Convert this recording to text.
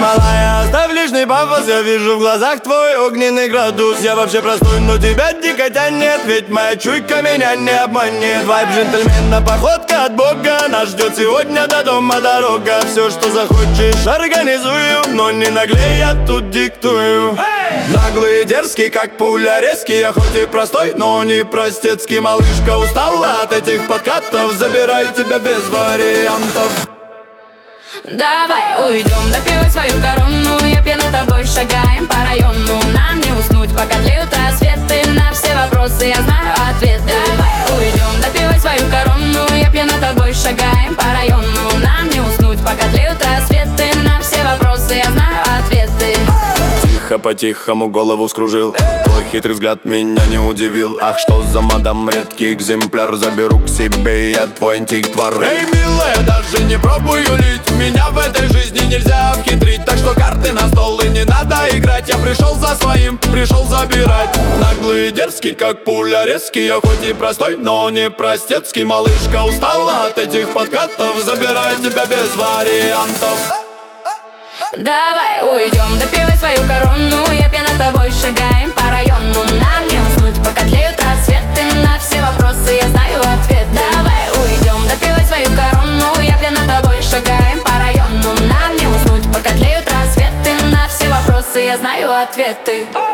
малая, оставь лишний пафос, я вижу в глазах твой огненный градус. Я вообще простой, но тебя дико тянет, ведь моя чуйка меня не обманет. Вайб джентльмена, походка от Бога, нас ждет сегодня до дома дорога. Все, что захочешь, организую, но не наглей, я тут диктую. Наглый и дерзкий, как пуля, резкий. Я хоть и простой, но не простецкий. Малышка устала от этих подкатов, забирай тебя без вариантов. Давай уйдем, допивай свою корону. Я пьяна тобой, шагаем по району. Нам не уснуть, пока тлеют рассветы. На все вопросы я знаю ответы. Давай уйдем, допивай свою корону. Я пьяна тобой, шагаем по району. Нам не уснуть, пока тлеют рассветы. На все вопросы я знаю ответы. Тихо, по-тихому голову скружил. Твой хитрый взгляд меня не удивил. Ах, что за мадам, редкий экземпляр. Заберу к себе я твой антиквар. Эй, милая, даже не пробуй юлить. Меня в этой жизни нельзя обхитрить. Так что карты на стол и не надо играть. Я пришел за своим, пришел забирать. Наглый и дерзкий, как пуля, резкий. Я хоть и простой, но не простецкий. Малышка устала от этих подкатов, забирай тебя без вариантов. Давай уйдем, допивай свою корону. Я пьяна тобой, шагаем по району. Нам не уснуть, пока тлеют рассветы. На все вопросы я знаю ответ. Давай уйдем, допивай свою корону. Я пьяна тобой, шагаем по району. Нам не уснуть, пока тлеют рассветы. На все вопросы я знаю ответы.